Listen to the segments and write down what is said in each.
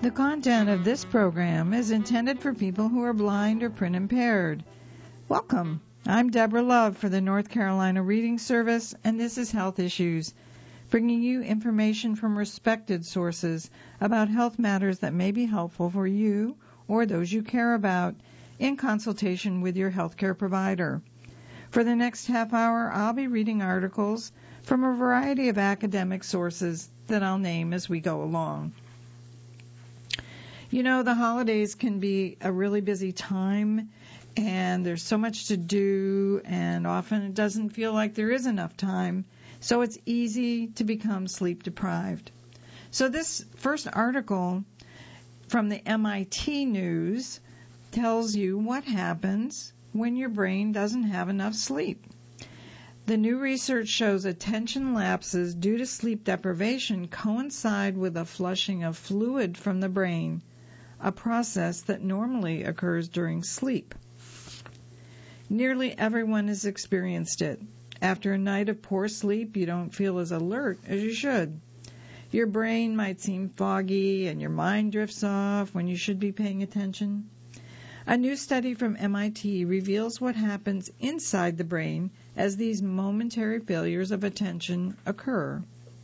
The content of this program is intended for people who are blind or print impaired. Welcome. I'm Deborah Love for the North Carolina Reading Service, and this is Health Issues, bringing you information from respected sources about health matters that may be helpful for you or those you care about in consultation with your healthcare provider. For the next half hour, I'll be reading articles from a variety of academic sources that I'll name as we go along. You know, the holidays can be a really busy time, and there's so much to do, and often it doesn't feel like there is enough time, so it's easy to become sleep deprived. So this first article from the MIT News tells you what happens when your brain doesn't have enough sleep. The new research shows attention lapses due to sleep deprivation coincide with a flushing of fluid from the brain, a process that normally occurs during sleep. Nearly everyone has experienced it. After a night of poor sleep, you don't feel as alert as you should. Your brain might seem foggy and your mind drifts off when you should be paying attention. A new study from MIT reveals what happens inside the brain as these momentary failures of attention occur.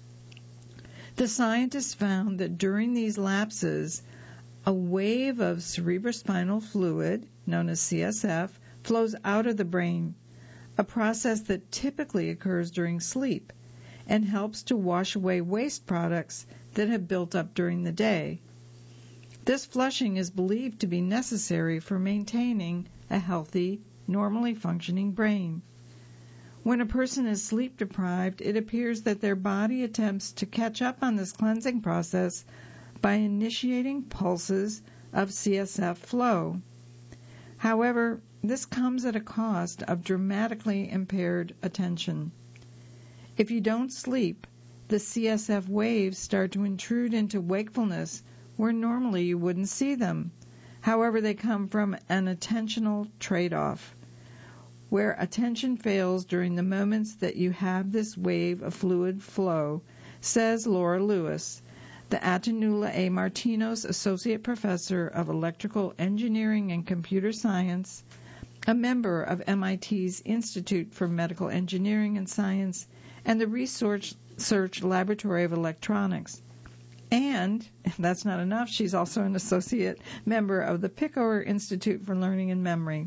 The scientists found that during these lapses, a wave of cerebrospinal fluid, known as CSF, flows out of the brain, a process that typically occurs during sleep and helps to wash away waste products that have built up during the day. This flushing is believed to be necessary for maintaining a healthy, normally functioning brain. When a person is sleep deprived, it appears that their body attempts to catch up on this cleansing process by initiating pulses of CSF flow. However, this comes at a cost of dramatically impaired attention. If you don't sleep, the CSF waves start to intrude into wakefulness where normally you wouldn't see them. However, they come from an attentional trade-off, where attention fails during the moments that you have this wave of fluid flow, says Laura Lewis, the Atenula A. Martinos Associate Professor of Electrical Engineering and Computer Science, a member of MIT's Institute for Medical Engineering and Science, and the Research Laboratory of Electronics. And, if that's not enough, she's also an associate member of the Picower Institute for Learning and Memory.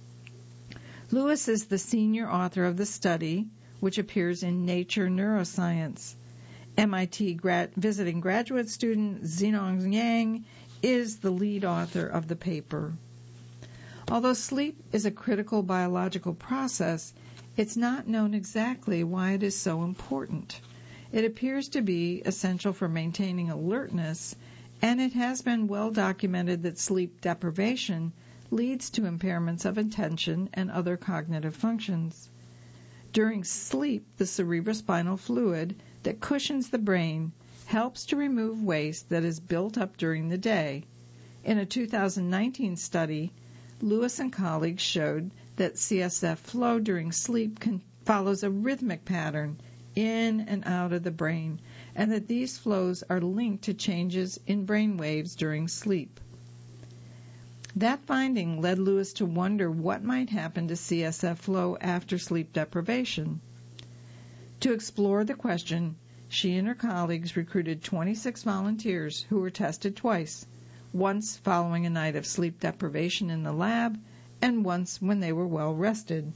Lewis is the senior author of the study, which appears in Nature Neuroscience. MIT visiting graduate student Zhongying Yang is the lead author of the paper. Although sleep is a critical biological process, it's not known exactly why it is so important. It appears to be essential for maintaining alertness, and it has been well documented that sleep deprivation leads to impairments of attention and other cognitive functions. During sleep, the cerebrospinal fluid that cushions the brain helps to remove waste that is built up during the day. In a 2019 study, Lewis and colleagues showed that CSF flow during sleep follows a rhythmic pattern in and out of the brain, and that these flows are linked to changes in brain waves during sleep. That finding led Lewis to wonder what might happen to CSF flow after sleep deprivation. To explore the question, she and her colleagues recruited 26 volunteers who were tested twice, once following a night of sleep deprivation in the lab and once when they were well rested.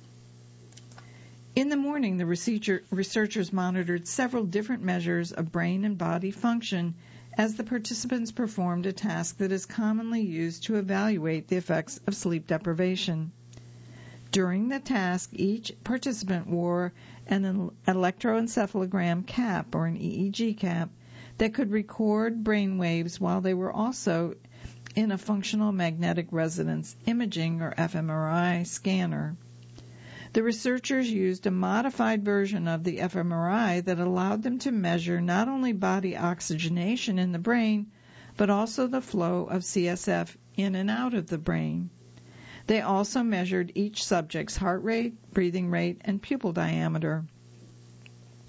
In the morning, the researchers monitored several different measures of brain and body function as the participants performed a task that is commonly used to evaluate the effects of sleep deprivation. During the task, each participant wore an electroencephalogram cap, or an EEG cap, that could record brain waves while they were also in a functional magnetic resonance imaging, or fMRI, scanner. The researchers used a modified version of the fMRI that allowed them to measure not only body oxygenation in the brain, but also the flow of CSF in and out of the brain. They also measured each subject's heart rate, breathing rate, and pupil diameter.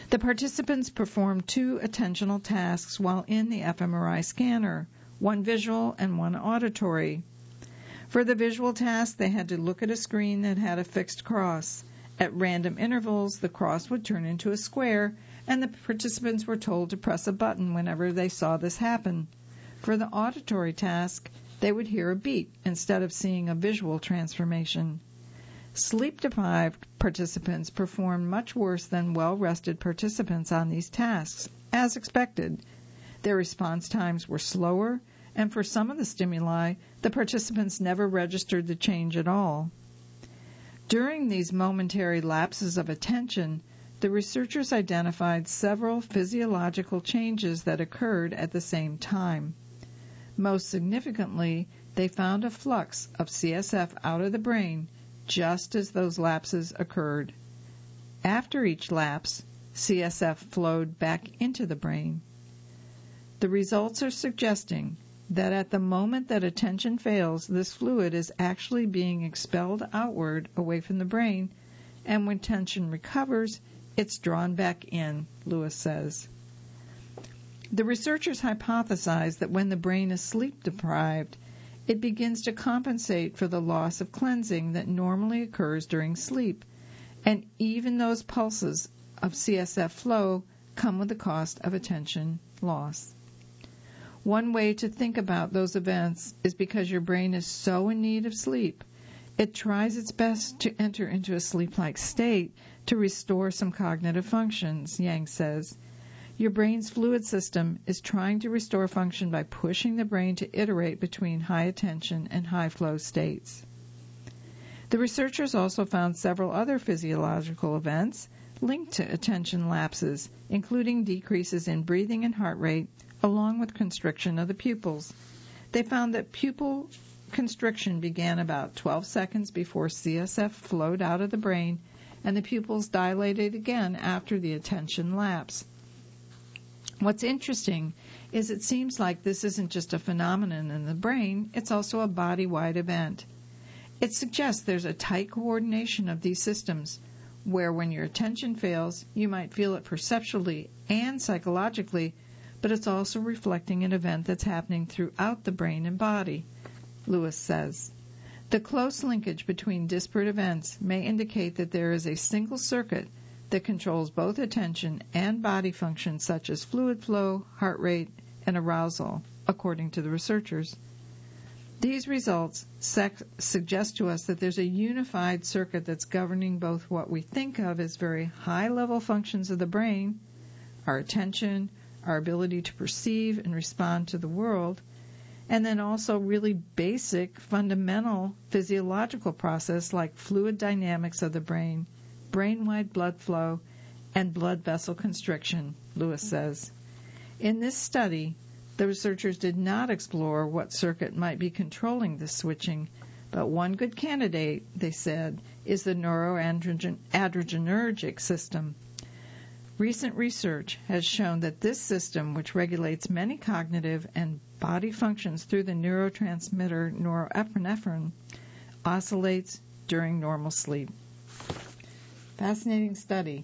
The participants performed 2 attentional tasks while in the fMRI scanner, one visual and one auditory. For the visual task, they had to look at a screen that had a fixed cross. At random intervals, the cross would turn into a square, and the participants were told to press a button whenever they saw this happen. For the auditory task, they would hear a beat instead of seeing a visual transformation. Sleep-deprived participants performed much worse than well-rested participants on these tasks, as expected. Their response times were slower, and for some of the stimuli, the participants never registered the change at all. During these momentary lapses of attention, the researchers identified several physiological changes that occurred at the same time. Most significantly, they found a flux of CSF out of the brain just as those lapses occurred. After each lapse, CSF flowed back into the brain. The results are suggesting that at the moment that attention fails, this fluid is actually being expelled outward away from the brain, and when attention recovers, it's drawn back in, Lewis says. The researchers hypothesized that when the brain is sleep-deprived, it begins to compensate for the loss of cleansing that normally occurs during sleep, and even those pulses of CSF flow come with the cost of attention loss. One way to think about those events is because your brain is so in need of sleep, it tries its best to enter into a sleep-like state to restore some cognitive functions, Yang says. Your brain's fluid system is trying to restore function by pushing the brain to iterate between high attention and high flow states. The researchers also found several other physiological events linked to attention lapses, including decreases in breathing and heart rate, along with constriction of the pupils. They found that pupil constriction began about 12 seconds before CSF flowed out of the brain, and the pupils dilated again after the attention lapse. What's interesting is it seems like this isn't just a phenomenon in the brain, it's also a body-wide event. It suggests there's a tight coordination of these systems, where when your attention fails, you might feel it perceptually and psychologically, but it's also reflecting an event that's happening throughout the brain and body, Lewis says. The close linkage between disparate events may indicate that there is a single circuit that controls both attention and body functions such as fluid flow, heart rate, and arousal, according to the researchers. These results suggest to us that there's a unified circuit that's governing both what we think of as very high-level functions of the brain, our attention, our ability to perceive and respond to the world, and then also really basic, fundamental physiological process like fluid dynamics of the brain, brain-wide blood flow, and blood vessel constriction, Lewis says. In this study, the researchers did not explore what circuit might be controlling this switching, but one good candidate, they said, is the neuroadrenergic system. Recent research has shown that this system, which regulates many cognitive and body functions through the neurotransmitter norepinephrine, oscillates during normal sleep. Fascinating study.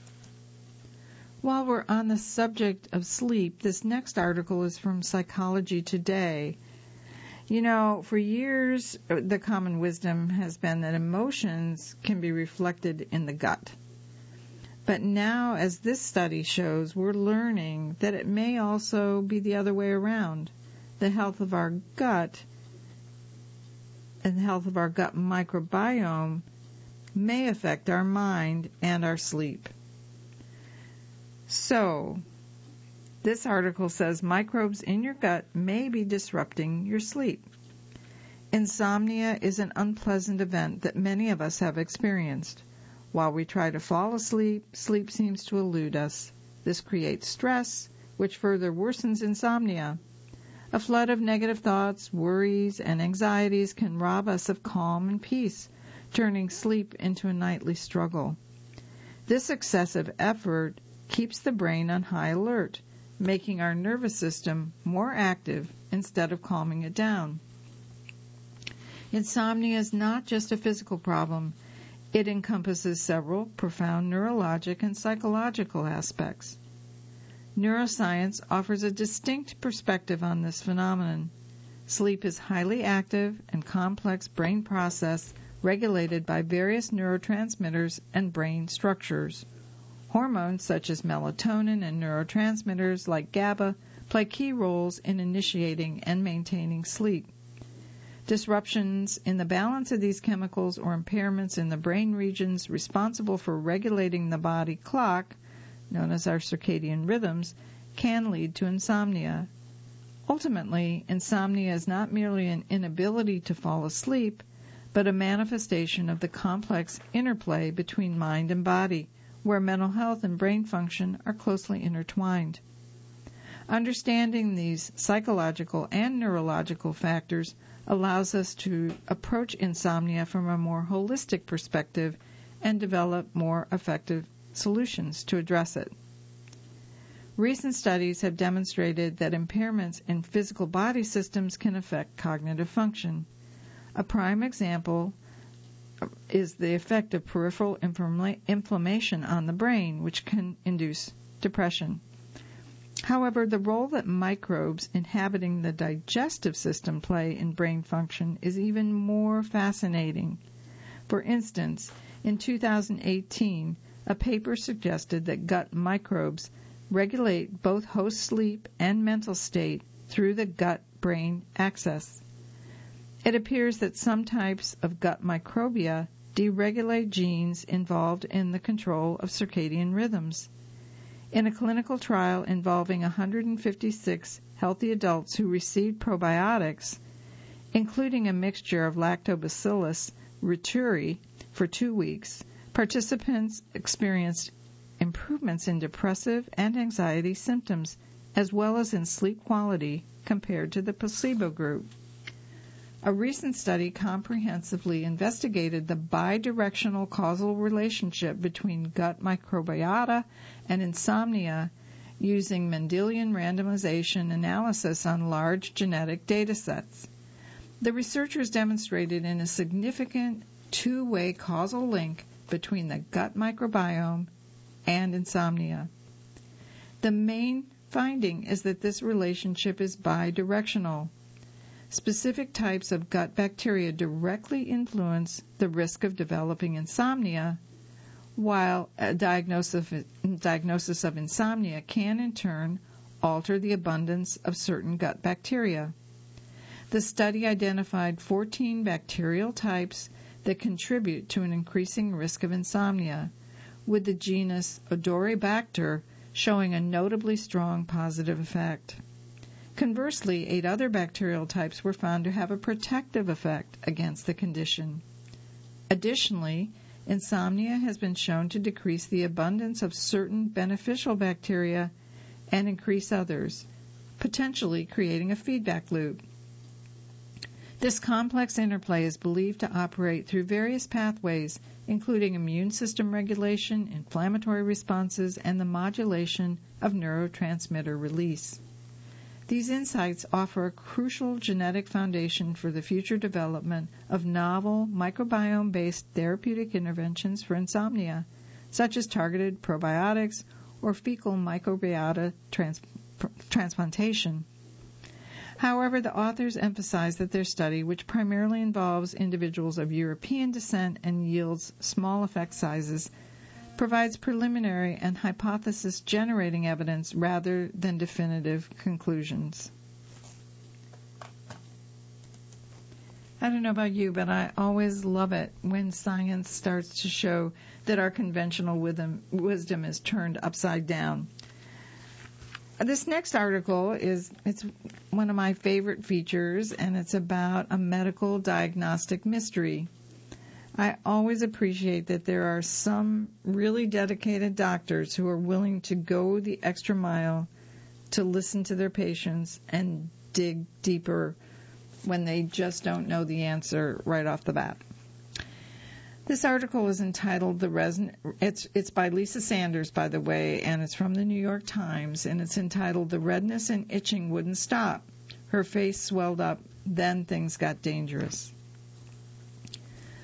While we're on the subject of sleep, this next article is from Psychology Today. You know, for years, the common wisdom has been that emotions can be reflected in the gut. But now, as this study shows, we're learning that it may also be the other way around. The health of our gut and the health of our gut microbiome may affect our mind and our sleep. So, this article says microbes in your gut may be disrupting your sleep. Insomnia is an unpleasant event that many of us have experienced. While we try to fall asleep, sleep seems to elude us. This creates stress, which further worsens insomnia. A flood of negative thoughts, worries, and anxieties can rob us of calm and peace, turning sleep into a nightly struggle. This excessive effort keeps the brain on high alert, making our nervous system more active instead of calming it down. Insomnia is not just a physical problem. It encompasses several profound neurologic and psychological aspects. Neuroscience offers a distinct perspective on this phenomenon. Sleep is highly active and complex brain process regulated by various neurotransmitters and brain structures. Hormones such as melatonin and neurotransmitters like GABA play key roles in initiating and maintaining sleep. Disruptions in the balance of these chemicals or impairments in the brain regions responsible for regulating the body clock, known as our circadian rhythms, can lead to insomnia. Ultimately, insomnia is not merely an inability to fall asleep, but a manifestation of the complex interplay between mind and body, where mental health and brain function are closely intertwined. Understanding these psychological and neurological factors allows us to approach insomnia from a more holistic perspective and develop more effective solutions to address it. Recent studies have demonstrated that impairments in physical body systems can affect cognitive function. A prime example is the effect of peripheral inflammation on the brain, which can induce depression. However, the role that microbes inhabiting the digestive system play in brain function is even more fascinating. For instance, in 2018, a paper suggested that gut microbes regulate both host sleep and mental state through the gut-brain axis. It appears that some types of gut microbia deregulate genes involved in the control of circadian rhythms. In a clinical trial involving 156 healthy adults who received probiotics, including a mixture of Lactobacillus reuteri for 2 weeks, participants experienced improvements in depressive and anxiety symptoms, as well as in sleep quality compared to the placebo group. A recent study comprehensively investigated the bidirectional causal relationship between gut microbiota and insomnia using Mendelian randomization analysis on large genetic data sets. The researchers demonstrated in a significant two-way causal link between the gut microbiome and insomnia. The main finding is that this relationship is bidirectional. Specific types of gut bacteria directly influence the risk of developing insomnia, while a diagnosis of insomnia can in turn alter the abundance of certain gut bacteria. The study identified 14 bacterial types that contribute to an increasing risk of insomnia, with the genus Odoribacter showing a notably strong positive effect. Conversely, 8 other bacterial types were found to have a protective effect against the condition. Additionally, insomnia has been shown to decrease the abundance of certain beneficial bacteria and increase others, potentially creating a feedback loop. This complex interplay is believed to operate through various pathways, including immune system regulation, inflammatory responses, and the modulation of neurotransmitter release. These insights offer a crucial genetic foundation for the future development of novel microbiome-based therapeutic interventions for insomnia, such as targeted probiotics or fecal microbiota transplantation. However, the authors emphasize that their study, which primarily involves individuals of European descent and yields small effect sizes, provides preliminary and hypothesis-generating evidence rather than definitive conclusions. I don't know about you, but I always love it when science starts to show that our conventional wisdom is turned upside down. This next article it's one of my favorite features, and it's about a medical diagnostic mystery. I always appreciate that there are some really dedicated doctors who are willing to go the extra mile to listen to their patients and dig deeper when they just don't know the answer right off the bat. This article is entitled it's by Lisa Sanders, by the way, and it's from the New York Times, and it's entitled "The Redness and Itching Wouldn't Stop. Her face swelled up, then things got dangerous."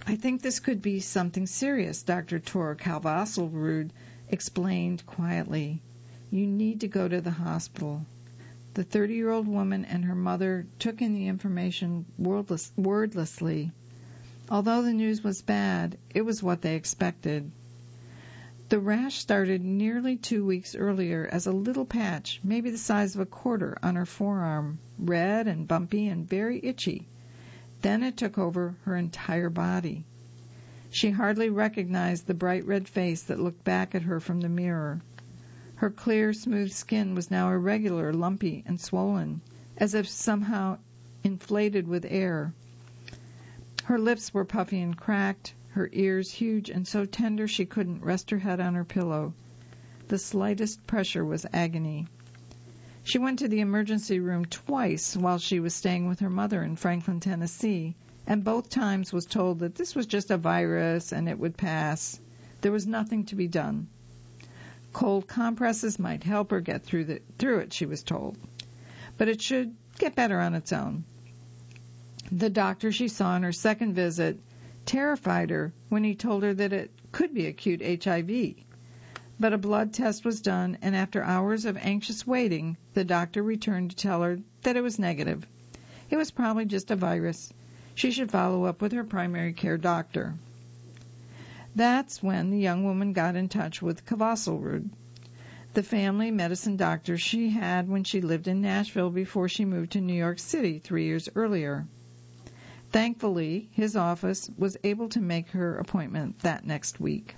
I think this could be something serious, Dr. Tor Kalvaselrud explained quietly. You need to go to the hospital. The 30-year-old woman and her mother took in the information wordlessly. Although the news was bad, it was what they expected. The rash started nearly 2 weeks earlier as a little patch, maybe the size of a quarter, on her forearm, red and bumpy and very itchy. Then it took over her entire body. She hardly recognized the bright red face that looked back at her from the mirror. Her clear, smooth skin was now irregular, lumpy, and swollen, as if somehow inflated with air. Her lips were puffy and cracked, her ears huge and so tender she couldn't rest her head on her pillow. The slightest pressure was agony. She went to the emergency room twice while she was staying with her mother in Franklin, Tennessee, and both times was told that this was just a virus and it would pass. There was nothing to be done. Cold compresses might help her get through it, she was told. But it should get better on its own. The doctor she saw on her second visit terrified her when he told her that it could be acute HIV. But a blood test was done, and after hours of anxious waiting, the doctor returned to tell her that it was negative. It was probably just a virus. She should follow up with her primary care doctor. That's when the young woman got in touch with Kalvaselrud, the family medicine doctor she had when she lived in Nashville before she moved to New York City 3 years earlier. Thankfully, his office was able to make her appointment that next week.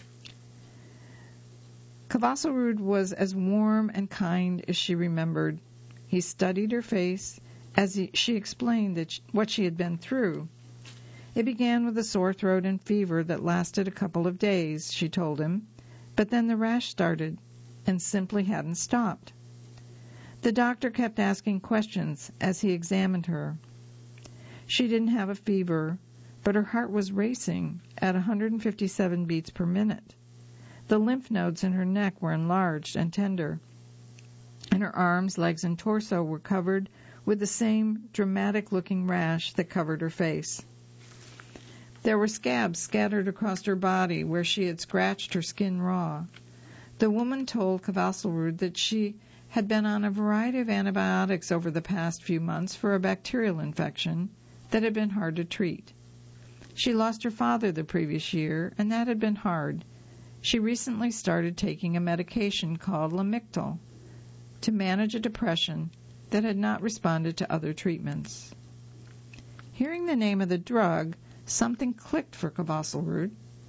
Kalvaselrud was as warm and kind as she remembered. He studied her face as she explained what she had been through. It began with a sore throat and fever that lasted a couple of days, she told him, but then the rash started and simply hadn't stopped. The doctor kept asking questions as he examined her. She didn't have a fever, but her heart was racing at 157 beats per minute. The lymph nodes in her neck were enlarged and tender, and her arms, legs, and torso were covered with the same dramatic-looking rash that covered her face. There were scabs scattered across her body where she had scratched her skin raw. The woman told Kalvaselrud that she had been on a variety of antibiotics over the past few months for a bacterial infection that had been hard to treat. She lost her father the previous year, and that had been hard. She recently started taking a medication called Lamictal to manage a depression that had not responded to other treatments. Hearing the name of the drug, something clicked for Kalvaselrud.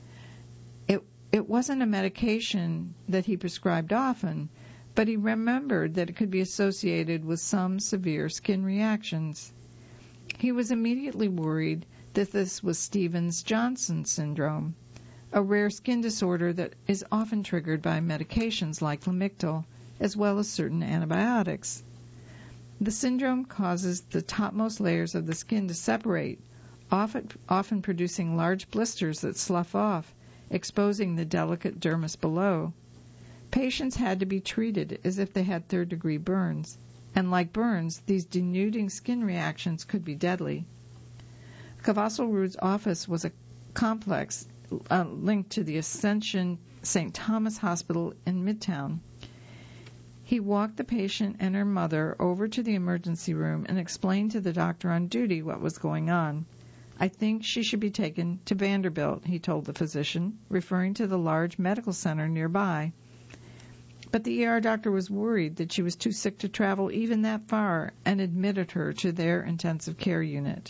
It wasn't a medication that he prescribed often, but he remembered that it could be associated with some severe skin reactions. He was immediately worried that this was Stevens-Johnson syndrome, a rare skin disorder that is often triggered by medications like Lamictal, as well as certain antibiotics. The syndrome causes the topmost layers of the skin to separate, often producing large blisters that slough off, exposing the delicate dermis below. Patients had to be treated as if they had third-degree burns, and like burns, these denuding skin reactions could be deadly. Kalvaselrud's office was a complex linked to the Ascension St. Thomas Hospital in Midtown. He walked the patient and her mother over to the emergency room and explained to the doctor on duty what was going on. I think she should be taken to Vanderbilt, he told the physician, referring to the large medical center nearby. But the ER doctor was worried that she was too sick to travel even that far and admitted her to their intensive care unit.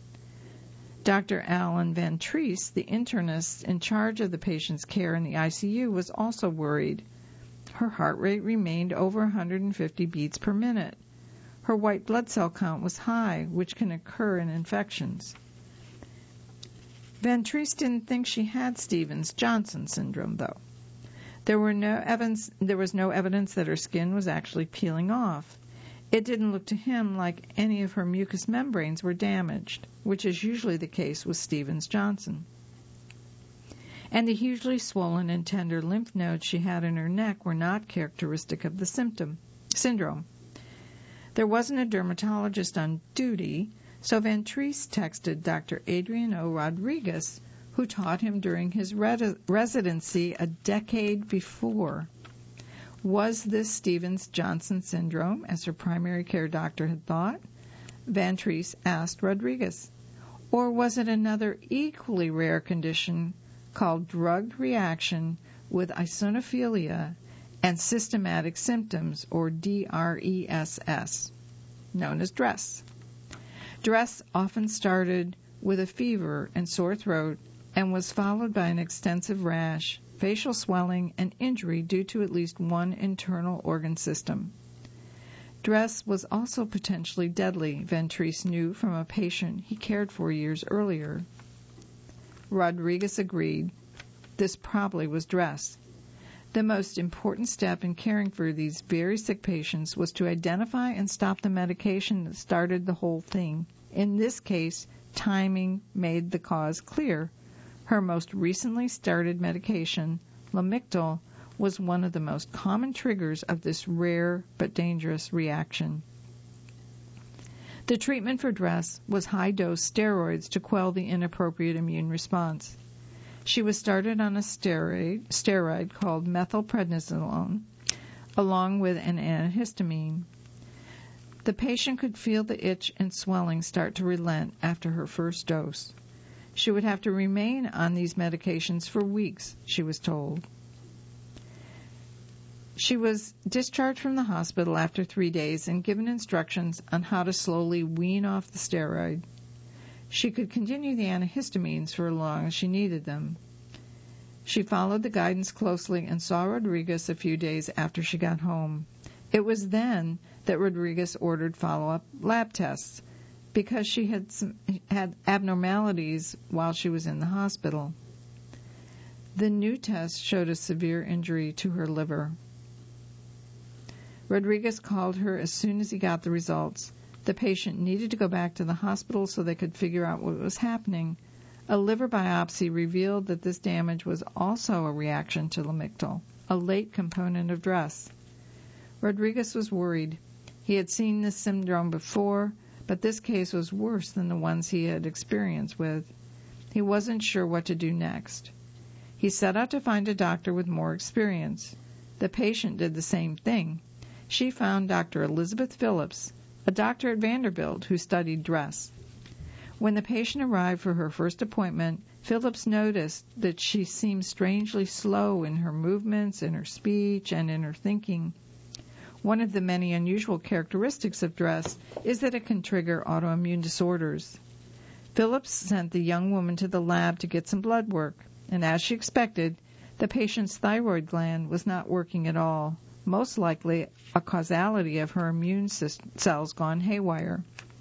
Dr. Alan Van Treese, the internist in charge of the patient's care in the ICU, was also worried. Her heart rate remained over 150 beats per minute. Her white blood cell count was high, which can occur in infections. Van Treese didn't think she had Stevens-Johnson syndrome, though. There was no evidence that her skin was actually peeling off. It didn't look to him like any of her mucous membranes were damaged, which is usually the case with Stevens-Johnson. And the hugely swollen and tender lymph nodes she had in her neck were not characteristic of the syndrome. There wasn't a dermatologist on duty, so Van Treese texted Dr. Adrian O. Rodriguez, who taught him during his residency a decade before. Was this Stevens-Johnson syndrome, as her primary care doctor had thought? Vantrease asked Rodriguez. Or was it another equally rare condition called drug reaction with eosinophilia and systematic symptoms, or DRESS, known as DRESS? DRESS often started with a fever and sore throat and was followed by an extensive rash, facial swelling, and injury due to at least one internal organ system. DRESS was also potentially deadly, Vantrease knew from a patient he cared for years earlier. Rodriguez agreed. This probably was DRESS. The most important step in caring for these very sick patients was to identify and stop the medication that started the whole thing. In this case, timing made the cause clear. Her most recently started medication, Lamictal, was one of the most common triggers of this rare but dangerous reaction. The treatment for DRESS was high-dose steroids to quell the inappropriate immune response. She was started on a steroid called methylprednisolone, along with an antihistamine. The patient could feel the itch and swelling start to relent after her first dose. She would have to remain on these medications for weeks, she was told. She was discharged from the hospital after 3 days and given instructions on how to slowly wean off the steroid. She could continue the antihistamines for as long as she needed them. She followed the guidance closely and saw Rodriguez a few days after she got home. It was then that Rodriguez ordered follow-up lab tests, because she had abnormalities while she was in the hospital. The new test showed a severe injury to her liver. Rodriguez called her as soon as he got the results. The patient needed to go back to the hospital so they could figure out what was happening. A liver biopsy revealed that this damage was also a reaction to Lamictal, a late component of DRESS. Rodriguez was worried. He had seen this syndrome before, but this case was worse than the ones he had experience with. He wasn't sure what to do next. He set out to find a doctor with more experience. The patient did the same thing. She found Dr. Elizabeth Phillips, a doctor at Vanderbilt who studied DRESS. When the patient arrived for her first appointment, Phillips noticed that she seemed strangely slow in her movements, in her speech, and in her thinking. One of the many unusual characteristics of DRESS is that it can trigger autoimmune disorders. Phillips sent the young woman to the lab to get some blood work, and as she expected, the patient's thyroid gland was not working at all, most likely a causality of her immune cells gone haywire.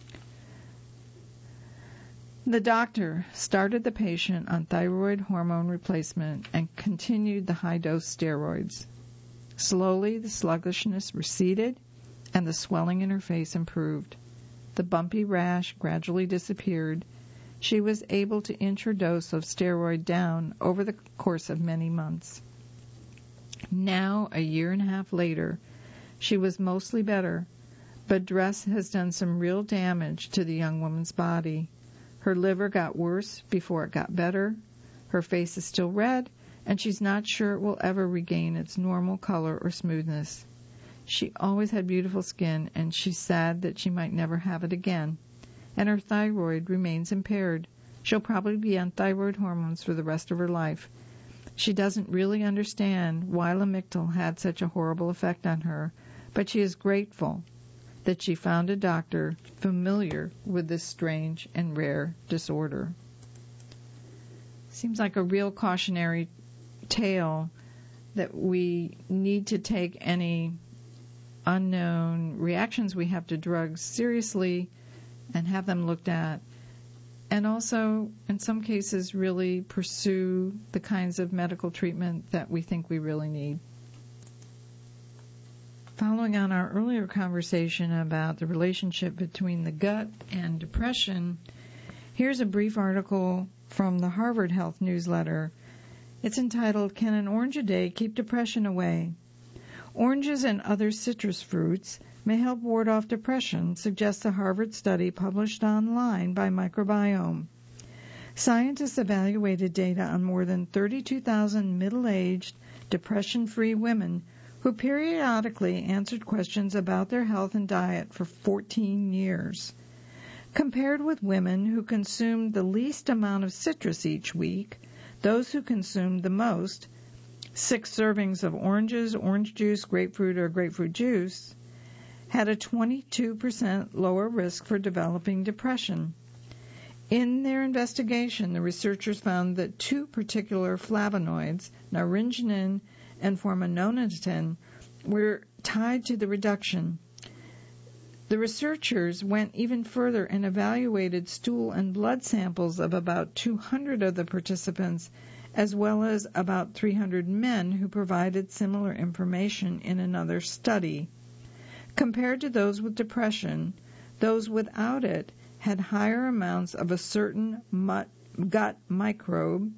The doctor started the patient on thyroid hormone replacement and continued the high-dose steroids. Slowly, the sluggishness receded, and the swelling in her face improved. The bumpy rash gradually disappeared. She was able to inch her dose of steroid down over the course of many months. Now, a year and a half later, she was mostly better, but DRESS has done some real damage to the young woman's body. Her liver got worse before it got better. Her face is still red, and she's not sure it will ever regain its normal color or smoothness. She always had beautiful skin, and she's sad that she might never have it again. And her thyroid remains impaired. She'll probably be on thyroid hormones for the rest of her life. She doesn't really understand why Lamictal had such a horrible effect on her, but she is grateful that she found a doctor familiar with this strange and rare disorder. Seems like a real cautionary tale that we need to take any unknown reactions we have to drugs seriously and have them looked at, and also in some cases really pursue the kinds of medical treatment that we think we really need. Following on our earlier conversation about the relationship between the gut and depression, here's a brief article from the Harvard Health Newsletter. It's entitled, "Can an Orange a Day Keep Depression Away?" Oranges and other citrus fruits may help ward off depression, suggests a Harvard study published online by Microbiome. Scientists evaluated data on more than 32,000 middle-aged, depression-free women who periodically answered questions about their health and diet for 14 years. Compared with women who consumed the least amount of citrus each week, those who consumed the most, 6 servings of oranges, orange juice, grapefruit, or grapefruit juice, had a 22% lower risk for developing depression. In their investigation, the researchers found that 2 particular flavonoids, naringenin and formiminogen, were tied to the reduction. The researchers went even further and evaluated stool and blood samples of about 200 of the participants, as well as about 300 men who provided similar information in another study. Compared to those with depression, those without it had higher amounts of a certain gut microbe,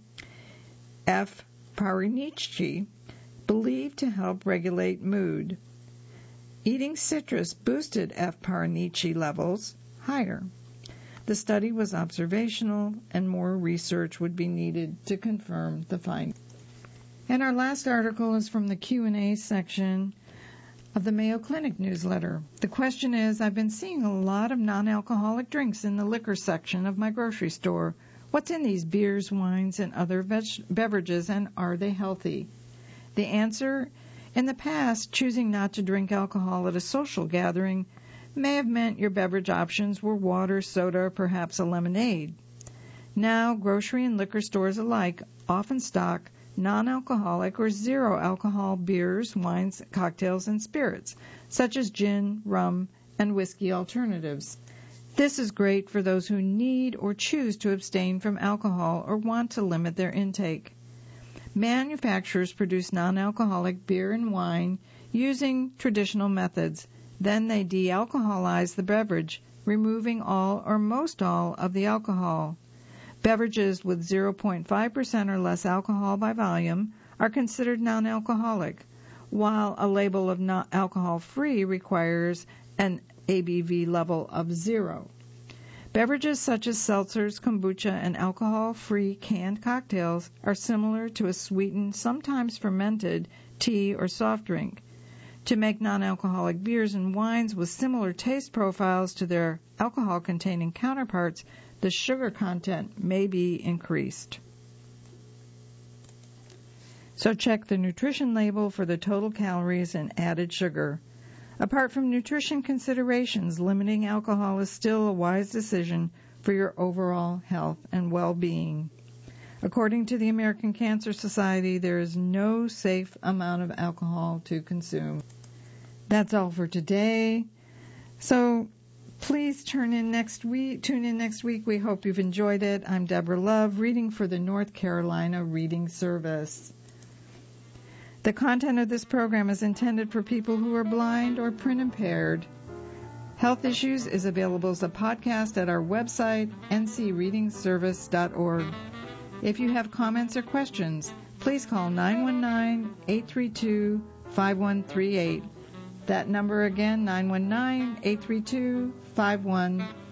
F. peyroniechi, believed to help regulate mood. Eating citrus boosted F. peyroniechi levels higher. The study was observational, and more research would be needed to confirm the findings. And our last article is from the Q&A section of the Mayo Clinic newsletter. The question is, I've been seeing a lot of non-alcoholic drinks in the liquor section of my grocery store. What's in these beers, wines, and other beverages, and are they healthy? The answer, in the past, choosing not to drink alcohol at a social gathering may have meant your beverage options were water, soda, or perhaps a lemonade. Now, grocery and liquor stores alike often stock non-alcoholic or zero-alcohol beers, wines, cocktails, and spirits, such as gin, rum, and whiskey alternatives. This is great for those who need or choose to abstain from alcohol or want to limit their intake. Manufacturers produce non-alcoholic beer and wine using traditional methods. Then they de-alcoholize the beverage, removing all or most all of the alcohol. Beverages with 0.5% or less alcohol by volume are considered non-alcoholic, while a label of alcohol-free requires an ABV level of 0. Beverages such as seltzers, kombucha, and alcohol-free canned cocktails are similar to a sweetened, sometimes fermented, tea or soft drink. To make non-alcoholic beers and wines with similar taste profiles to their alcohol-containing counterparts, the sugar content may be increased. So check the nutrition label for the total calories and added sugar. Apart from nutrition considerations, limiting alcohol is still a wise decision for your overall health and well-being. According to the American Cancer Society, there is no safe amount of alcohol to consume. That's all for today. So please tune in next week. We hope you've enjoyed it. I'm Deborah Love, reading for the North Carolina Reading Service. The content of this program is intended for people who are blind or print impaired. Health Issues is available as a podcast at our website, ncreadingservice.org. If you have comments or questions, please call 919-832-5138. That number again, 919-832-5138.